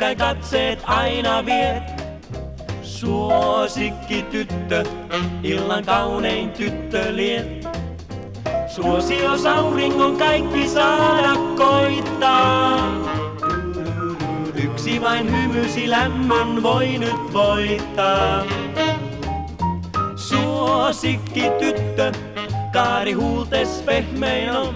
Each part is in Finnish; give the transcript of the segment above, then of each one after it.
eteenpäin katseet aina viet. Suosikki tyttö, illan kaunein tyttö liet. Suosios auringon kaikki saada koittaa. Yksi vain hymysi lämmön voi nyt voittaa. Suosikki tyttö, kaari huultes pehmein on.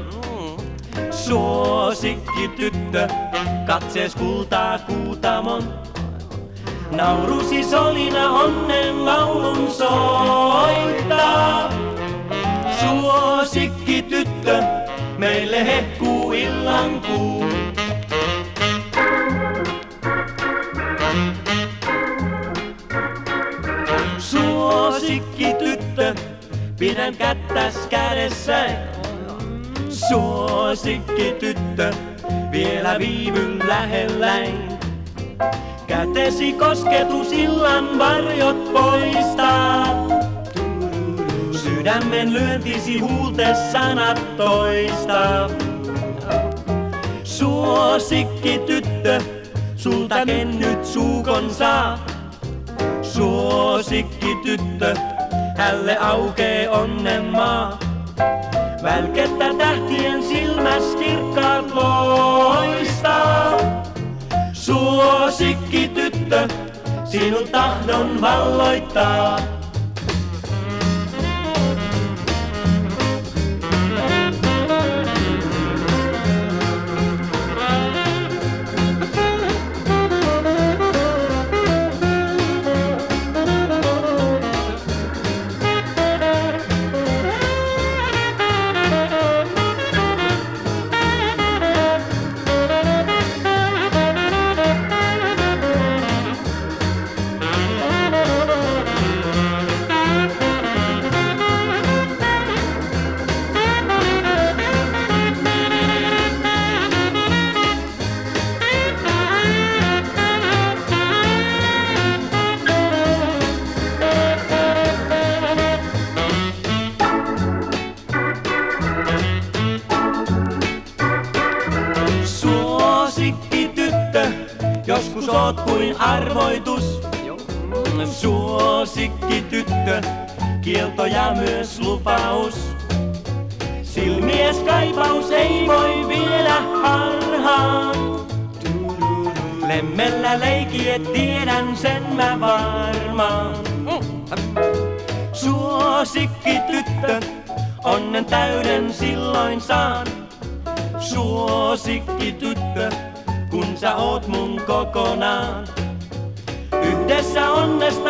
Suosikki tyttö, katsees kultaa kuutamon. Naurusi solina onnen laulun soittaa. Suosikki tyttö, meille hehkuu illan kuu. Suosikki tyttö, pidän kättäs kädessäin. Suosikki tyttö, vielä viivyn lähelläin. Kätesi kosketus illan varjot poistaa. Sydämen lyöntisi huultes sanat toistaa. Suosikki tyttö, sulta ken nyt suukon saa. Suosikki tyttö, hälle aukee onnen maa. Välkettä tähtien silmäs kirkkaat loistaa. Suosikki tyttö, sinun tahdon valloittaa. Suosikki tyttö, joskus oot kuin arvoitus. Suosikki tyttö, kielto ja myös lupaus. Silmies kaipaus ei voi viedä harhaan. Lemmellä leikiet tiedän sen mä varmaan. Suosikki tyttö, onnen täyden silloin saan. Suosikki tyttö, kun sä oot mun kokonaan. Yhdessä onnesta